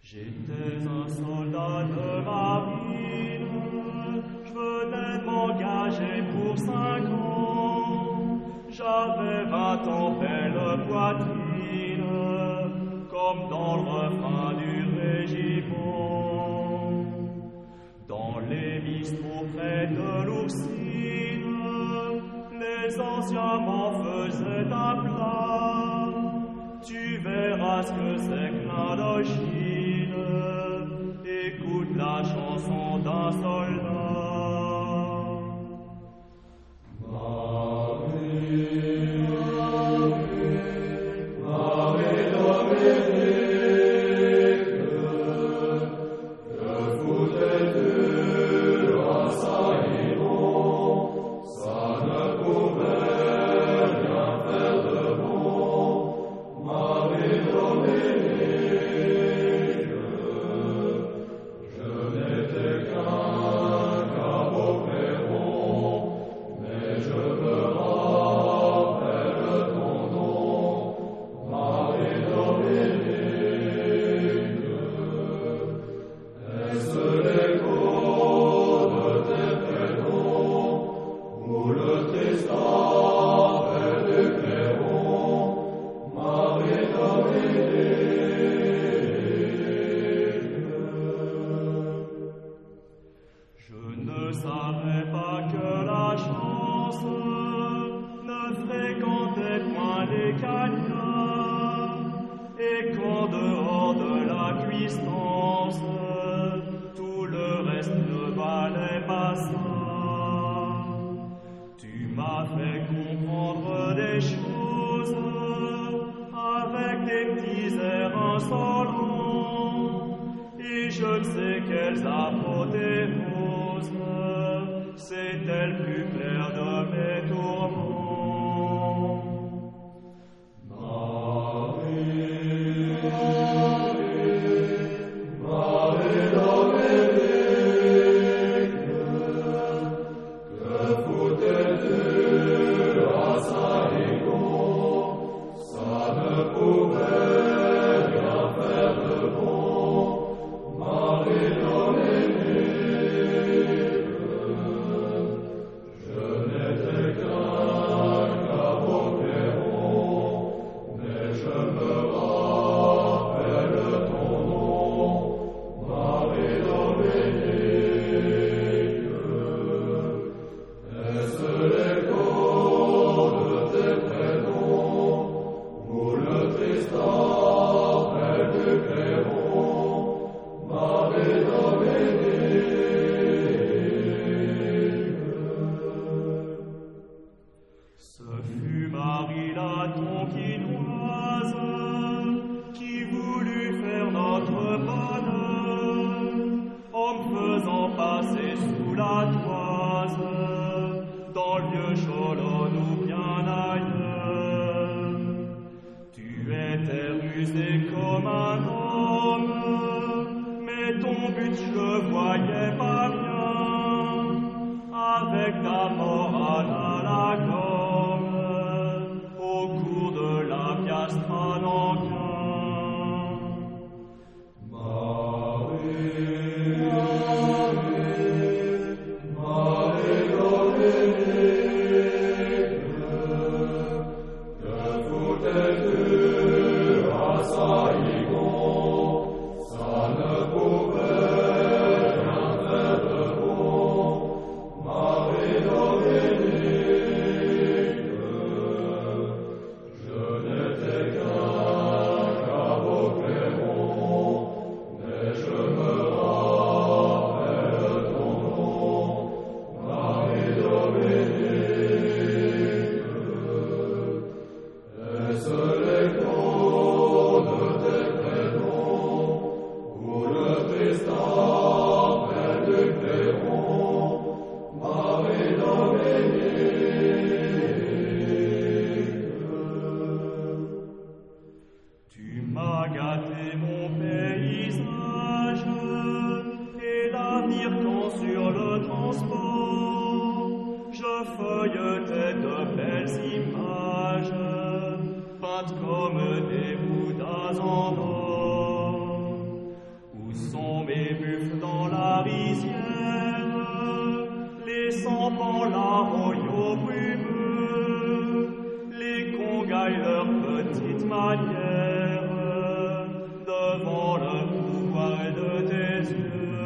J'étais un soldat de marine, je venais de m'engager pour 5 ans. J'avais 20 ans, belle poitrine, comme dans le refrain du régiment. Dans les bistrots près de l'Oursine, les anciens m'en faisaient un plat. Tu verras ce que c'est que l'Indochine. Écoute la chanson d'un soldat. Je n'étais qu'un mes buffles dans la rizière, laissant par la royaux brumeux, les congailles leur petite manière, devant le pouvoir de tes yeux.